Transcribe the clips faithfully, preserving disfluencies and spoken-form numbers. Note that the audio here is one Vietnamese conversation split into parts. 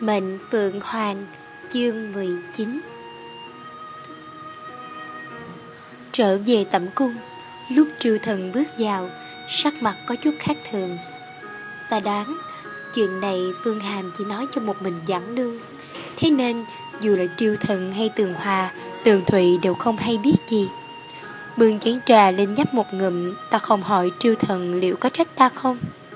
Mệnh Phượng Hoàng, chương mười chín. Trở về tẩm cung, lúc Trưu Thần bước vào, sắc mặt có chút khác thường. Ta đoán chuyện này Phương Hàm chỉ nói cho một mình Giảng Nương, thế nên dù là Trưu Thần hay Tường Hòa, Tường Thụy đều không hay biết gì. Bưng chén trà lên nhấp một ngụm, ta không hỏi Trưu Thần liệu có trách ta không.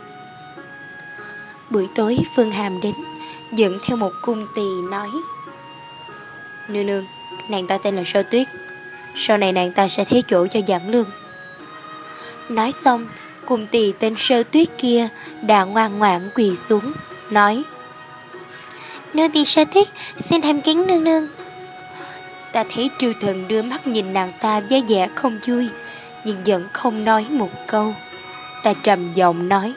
Buổi tối Phương Hàm đến, dẫn theo một cung tỳ nói: Nương nương, nàng ta tên là Sơ Tuyết, sau này nàng ta sẽ thế chỗ cho Giảng Lương. Nói xong, cung tỳ tên Sơ Tuyết kia đã ngoan ngoãn quỳ xuống, nói: Nô tỳ Sơ Tuyết xin tham kiến nương nương. Ta thấy Trưu Thần đưa mắt nhìn nàng ta với vẻ không vui, nhưng vẫn không nói một câu. Ta trầm giọng nói: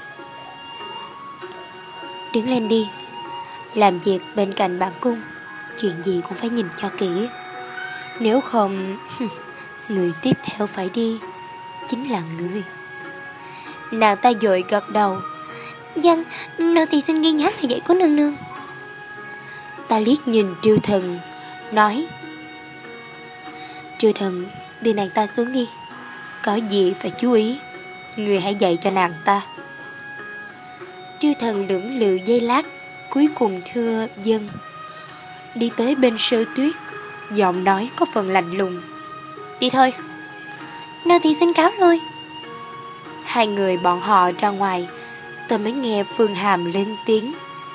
Đứng lên đi, làm việc bên cạnh bản cung, chuyện gì cũng phải nhìn cho kỹ. Nếu không, người tiếp theo phải đi chính là người. Nàng ta vội gật đầu: Vâng, nô tỳ xin ghi nhớ lời dạy của nương nương. Ta liếc nhìn Trưu Thần, nói: Trưu Thần, đưa nàng ta xuống đi, có gì phải chú ý, người hãy dạy cho nàng ta. Trưu Thần lưỡng lự giây lát, cuối cùng thưa vâng. Đi tới bên Sơ Tuyết, giọng nói có phần lạnh lùng: Đi thôi. Nô tỳ xin cáo lui. Hai người bọn họ ra ngoài, tôi mới nghe Phương Hàm lên tiếng: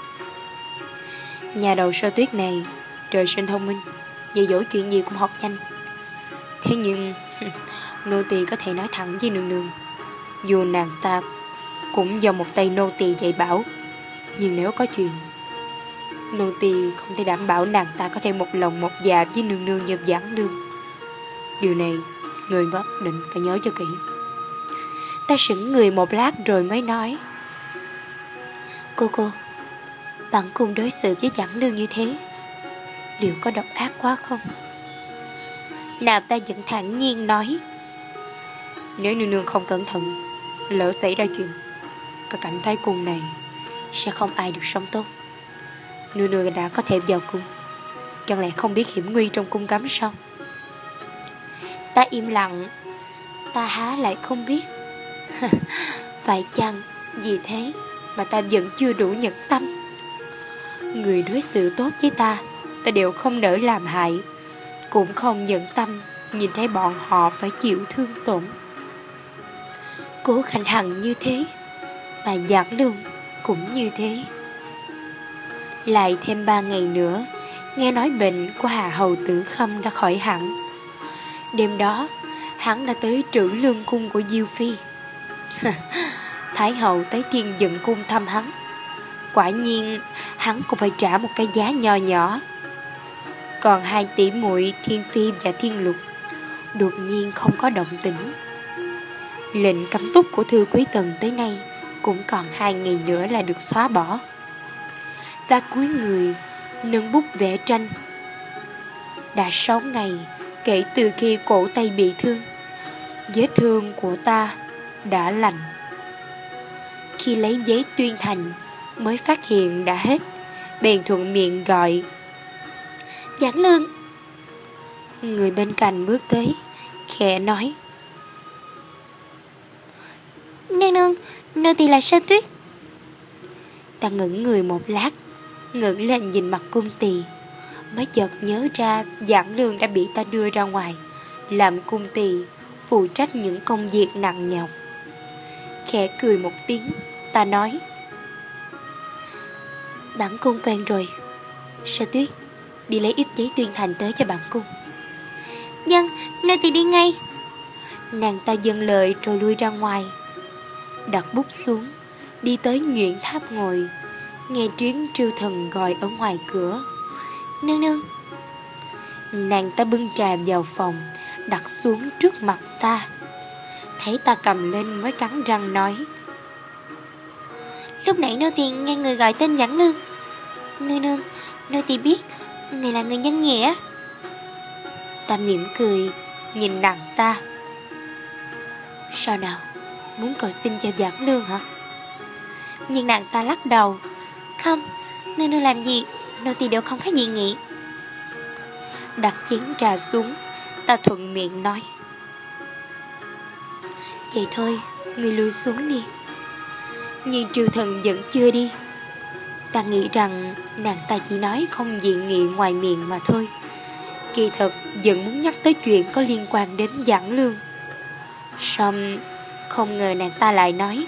Nhà đầu Sơ Tuyết này trời sinh thông minh, dạy dỗ chuyện gì cũng học nhanh. Thế nhưng nô tỳ có thể nói thẳng với nương nương, dù nàng ta cũng do một tay nô tỳ dạy bảo, nhưng nếu có chuyện, nô tỳ không thể đảm bảo nàng ta có thể một lòng một dạ với nương nương như Giảng Nương. Điều này người nhất định phải nhớ cho kỹ. Ta sững người một lát rồi mới nói: Cô cô, bản cung đối xử với Giảng Nương như thế, liệu có độc ác quá không? Nàng ta vẫn thản nhiên nói: Nếu nương nương không cẩn thận, lỡ xảy ra chuyện, cả cảnh thái cung này sẽ không ai được sống tốt. Nương nương đã có thể vào cung, chẳng lẽ không biết hiểm nguy trong cung cấm sao? Ta im lặng. Ta há lại không biết. Phải chăng vì thế mà ta vẫn chưa đủ nhẫn tâm? Người đối xử tốt với ta, ta đều không nỡ làm hại, cũng không nhẫn tâm nhìn thấy bọn họ phải chịu thương tổn. Cố Khanh Hằng như thế, mà Giảng Lương cũng như thế. Lại thêm ba ngày nữa, nghe nói bệnh của Hà Hầu Tử Khâm đã khỏi hẳn. Đêm đó, hắn đã tới Trữ Lương cung của Diêu Phi. Thái hậu tới Thiên Dận cung thăm hắn. Quả nhiên, hắn cũng phải trả một cái giá nho nhỏ. Còn hai tỷ muội Thiên Phi và Thiên Lục đột nhiên không có động tĩnh. Lệnh cấm túc của Thư Quý Tần tới nay cũng còn hai ngày nữa là được xóa bỏ. Ta cúi người nâng bút vẽ tranh. Đã sáu ngày kể từ khi cổ tay bị thương, vết thương của ta đã lành. Khi lấy giấy tuyên thành mới phát hiện đã hết, bèn thuận miệng gọi: Giảng Lương. Người bên cạnh bước tới, khẽ nói: Nương nương, nô tỳ là Sơ Tuyết. Ta ngẩn người một lát, ngẩng lên nhìn mặt cung tỳ, mới chợt nhớ ra Giảng Lương đã bị ta đưa ra ngoài làm cung tỳ, phụ trách những công việc nặng nhọc. Khẽ cười một tiếng, ta nói: Bản cung quen rồi. Sơ Tuyết, đi lấy ít giấy tuyên thành tới cho bản cung. Vâng, nô tỳ đi ngay. Nàng ta dâng lời rồi lui ra ngoài. Đặt bút xuống, đi tới Nhuyễn Tháp ngồi, nghe tiếng Trưu Thần gọi ở ngoài cửa: Nương nương. Nàng ta bưng trà vào phòng, đặt xuống trước mặt ta. Thấy ta cầm lên mới cắn răng nói: Lúc nãy nô tỳ nghe người gọi tên Giảng Lương. Nương nương, nô tỳ biết người là người nhân nghĩa. Ta mỉm cười nhìn nàng ta: Sao nào, muốn cầu xin cho Giảng Lương hả? Nhưng nàng ta lắc đầu: Không, nương nương làm gì nô tỳ đều không có gì nghị. Đặt chén trà xuống, ta thuận miệng nói: vậy thôi, ngươi lui xuống đi. Nhưng Triều Thần vẫn chưa đi. Ta nghĩ rằng nàng ta chỉ nói không dị nghị ngoài miệng mà thôi. Kỳ thật vẫn muốn nhắc tới chuyện có liên quan đến Giảng Lương. Song không ngờ nàng ta lại nói: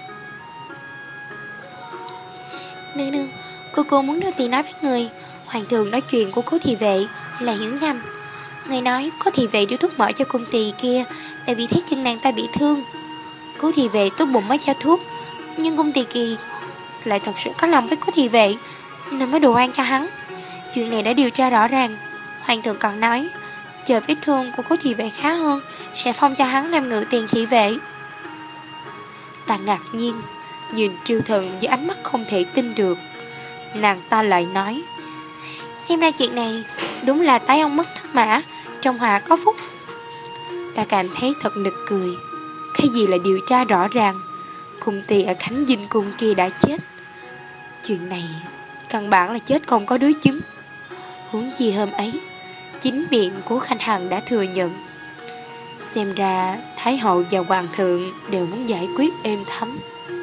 Nương nương, cô cô muốn nô tỳ nói với người, hoàng thượng nói chuyện của Cố thị vệ là hiểu nhầm. Người nói Cố thị vệ đưa thuốc mỡ cho cung tỳ kia là vì thấy chân nàng ta bị thương. Cố thị vệ tốt bụng mới cho thuốc, nhưng cung tỳ kỳ lại thật sự có lòng với Cố thị vệ nên mới đồ oan cho hắn. Chuyện này đã điều tra rõ ràng. Hoàng thượng còn nói chờ vết thương của Cố thị vệ khá hơn sẽ phong cho hắn làm ngự tiền thị vệ. Ta ngạc nhiên nhìn Triều Thần với ánh mắt không thể tin được. Nàng ta lại nói: xem ra chuyện này đúng là tái ông mất thất mã, trong họa có phúc. Ta cảm thấy thật nực cười. Cái gì là điều tra rõ ràng? Cung tỳ ở Khánh Dinh Cung kia đã chết. Chuyện này căn bản là chết không có đối chứng. Huống chi hôm ấy chính miệng Cố Khanh Hằng đã thừa nhận. Xem ra Thái hậu và hoàng thượng đều muốn giải quyết êm thấm.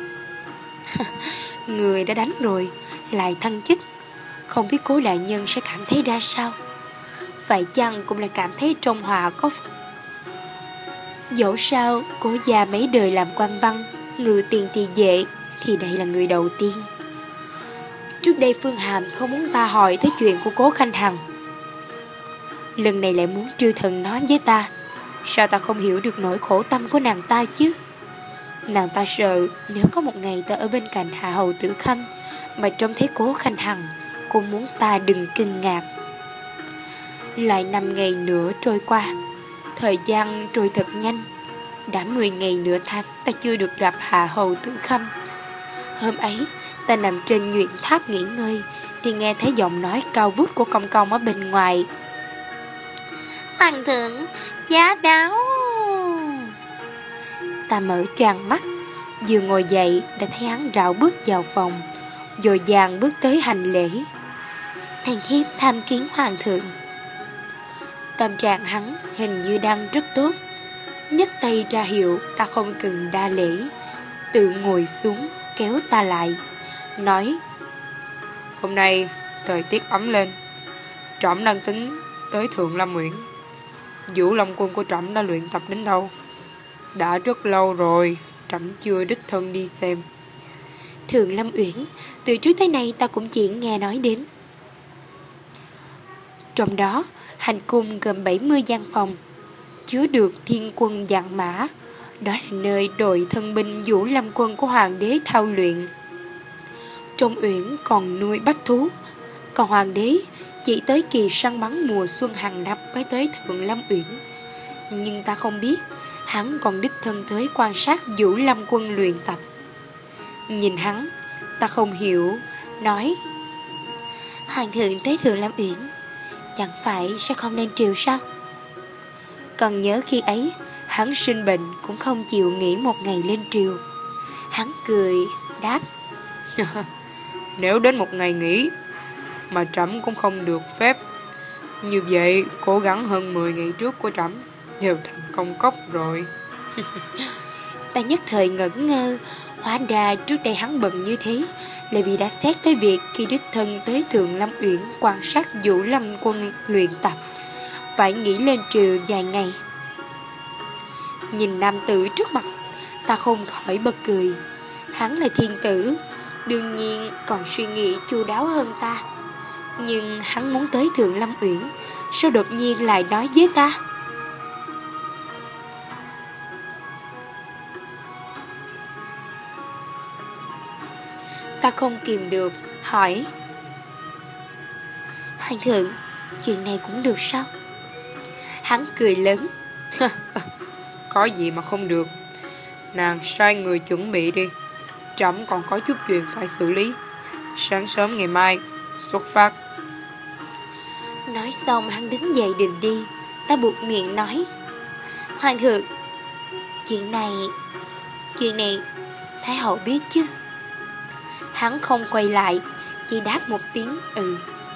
Người đã đánh rồi lại thăng chức, không biết Cố đại nhân sẽ cảm thấy ra sao. Phải chăng cũng là cảm thấy trong họa có phúc? Dẫu sao Cố gia mấy đời làm quan văn, ngự tiền thì dễ, thì đây là người đầu tiên. Trước đây Phương Hàm không muốn ta hỏi tới chuyện của Cố Khanh Hằng, lần này lại muốn Triều Thần nói với ta. Sao ta không hiểu được nỗi khổ tâm của nàng ta chứ? Nàng ta sợ nếu có một ngày ta ở bên cạnh Hạ hầu Tử Khanh mà trông thấy Cố Khanh Hằng, cô muốn ta đừng kinh ngạc. Lại năm ngày nữa trôi qua. Thời gian trôi thật nhanh. Đã mười ngày nửa tháng ta chưa được gặp Hạ hầu Tử Khanh. Hôm ấy ta nằm trên nhuyễn tháp nghỉ ngơi thì nghe thấy giọng nói cao vút của Công Công ở bên ngoài: Hoàng thượng, giá đáo. Ta mở choàng mắt, vừa ngồi dậy đã thấy hắn rảo bước vào phòng, dội vàng bước tới hành lễ: Thần thiếp tham kiến hoàng thượng. Tâm trạng hắn hình như đang rất tốt, nhấc tay ra hiệu ta không cần đa lễ, tự ngồi xuống kéo ta lại, nói: Hôm nay thời tiết ấm lên, trẫm đang tính tới Thượng Lâm Uyển. Vũ Long quân của trẫm đã luyện tập đến đâu? Đã rất lâu rồi trẫm chưa đích thân đi xem. Thượng Lâm Uyển từ trước tới nay ta cũng chỉ nghe nói đến. Trong đó hành cung gồm bảy mươi gian phòng, chứa được thiên quân vạn mã. Đó là nơi đội thân binh Vũ Lâm quân của hoàng đế thao luyện. Trong uyển còn nuôi bách thú, còn hoàng đế chỉ tới kỳ săn bắn mùa xuân hàng năm mới tới Thượng Lâm Uyển. Nhưng ta không biết hắn còn đích thân tới quan sát Vũ Lâm quân luyện tập. Nhìn hắn, ta không hiểu, nói: Hoàng thượng tới Thượng Lâm Uyển, chẳng phải sẽ không lên triều sao? Còn nhớ khi ấy hắn sinh bệnh cũng không chịu nghỉ một ngày lên triều. Hắn cười đáp: Nếu đến một ngày nghỉ mà trẫm cũng không được phép, như vậy cố gắng hơn mười ngày trước của trẫm đều thành công cốc rồi. Ta nhất thời ngẩn ngơ. Hóa ra trước đây hắn bận như thế là vì đã xét tới việc khi đích thân tới Thượng Lâm Uyển quan sát Vũ Lâm quân luyện tập phải nghỉ lên triều vài ngày. Nhìn nam tử trước mặt, ta không khỏi bật cười. Hắn là thiên tử, đương nhiên còn suy nghĩ chu đáo hơn ta. Nhưng hắn muốn tới Thượng Lâm Uyển, sao đột nhiên lại nói với ta? Ta không kìm được hỏi: Hoàng thượng, chuyện này cũng được sao? Hắn cười lớn: Có gì mà không được. Nàng sai người chuẩn bị đi, trẫm còn có chút chuyện phải xử lý. Sáng sớm ngày mai xuất phát. Nói xong hắn đứng dậy định đi. Ta buộc miệng nói: Hoàng thượng, chuyện này Chuyện này Thái hậu biết chứ? Hắn không quay lại, chỉ đáp một tiếng ừ,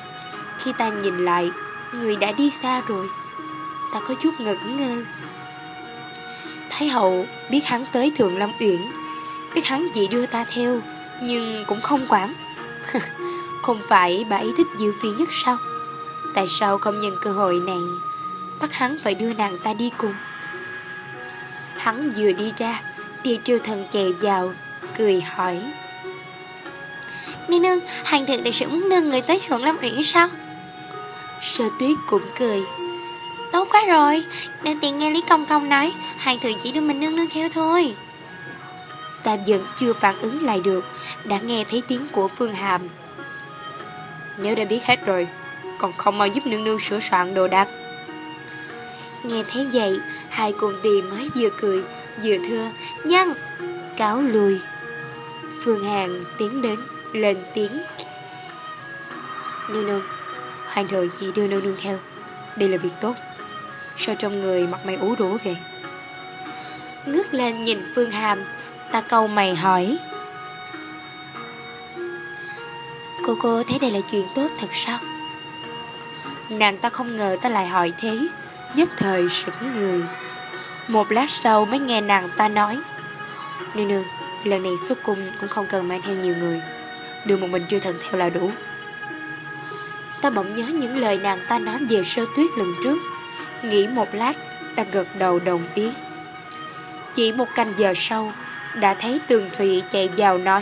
khi ta nhìn lại, người đã đi xa rồi. Ta có chút ngẩn ngơ. Thái hậu biết hắn tới Thượng Lâm Uyển, biết hắn chỉ đưa ta theo, nhưng cũng không quản. Không phải bà ấy thích Diêu Phi nhất sao? Tại sao không nhân cơ hội này bắt hắn phải đưa nàng ta đi cùng? Hắn vừa đi ra, Tiêu Triều Thần chạy vào, cười hỏi: Nương nương, hoàng thượng thực sự muốn đưa người tới Thượng Lâm Uyển sao? Sơ Tuyết cũng cười: Tốt quá rồi, nương tiện nghe Lý Công Công nói hoàng thượng chỉ đưa mình nương nương theo thôi. Ta vẫn chưa phản ứng lại được, đã nghe thấy tiếng của Phương Hàm: Nếu đã biết hết rồi, còn không mau giúp nương nương sửa soạn đồ đạc. Nghe thấy vậy, hai cùng tỳ mới vừa cười vừa thưa nhân, cáo lui. Phương Hàn tiến đến lên tiếng: Nương nương, hoàng thượng chỉ đưa nương nương theo, đây là việc tốt. Sao trong người mặt mày ủ rũ vậy? Ngước lên nhìn Phương Hàm, ta cau mày hỏi: Cô cô thấy đây là chuyện tốt thật sao? Nàng ta không ngờ ta lại hỏi thế, nhất thời sững người. Một lát sau mới nghe nàng ta nói: Nương nương, lần này xuất cung cũng không cần mang theo nhiều người, đưa một mình Triều Thần theo là đủ. Ta bỗng nhớ những lời nàng ta nói về Sơ Tuyết lần trước. Nghĩ một lát, ta gật đầu đồng ý. Chỉ một canh giờ sau, đã thấy Tường Thụy chạy vào nói: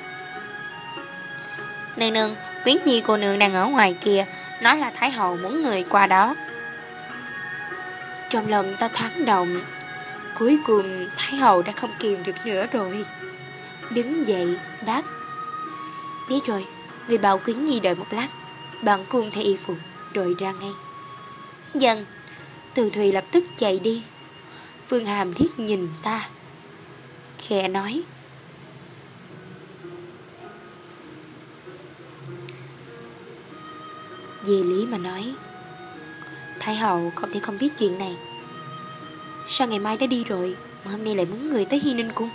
Nương nương, Quyến Nhi cô nương đang ở ngoài kia, nói là Thái hậu muốn người qua đó. Trong lòng ta thoáng động. Cuối cùng Thái hậu đã không kìm được nữa rồi. Đứng dậy đáp: Biết rồi, người bảo Quyến Nhi đợi một lát, bạn cùng thay y phục rồi ra ngay. Dần. Từ Thùy lập tức chạy đi. Phương Hàm liếc nhìn ta, khẽ nói: Về lý mà nói, Thái hậu không thể không biết chuyện này. Sao ngày mai đã đi rồi mà hôm nay lại muốn người tới Hy Ninh Cung?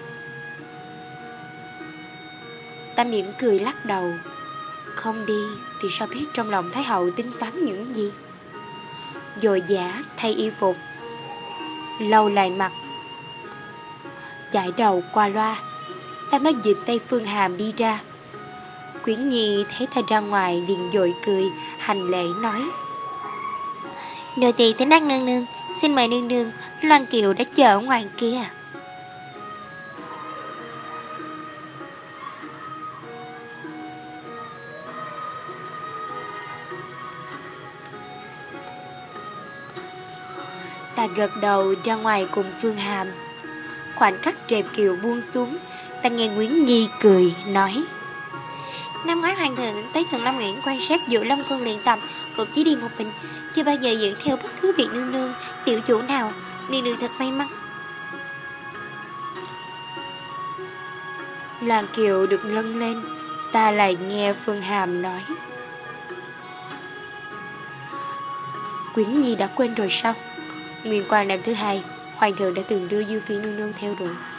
Ta mỉm cười lắc đầu. Không đi thì sao biết trong lòng Thái hậu tính toán những gì. Dội dã thay y phục, lau lại mặt, chải đầu qua loa, ta mới dịch tay Phương Hàm đi ra. Quyến Nhi thấy ta ra ngoài liền dội cười hành lễ nói: Nô tỳ tới đắc nương nương, xin mời nương nương, Loan Kiều đã chờ ở ngoài kia. Ta gật đầu ra ngoài cùng Phương Hàm. Khoảnh khắc rèm kiều buông xuống, ta nghe Nguyễn Nhi cười nói: Năm ngoái hoàng thượng tới Thượng Lâm Uyển quan sát Dụ Lâm Quân luyện tập, cũng chỉ đi một mình, chưa bao giờ dẫn theo bất cứ vị nương nương, tiểu chủ nào. Nương nương thật may mắn. Loan Kiều được nâng lên, ta lại nghe Phương Hàm nói: Quyến Nhi đã quên rồi sao? Nguyên quan năm thứ hai, hoàng thượng đã từng đưa Dư Phi nương nương theo rồi.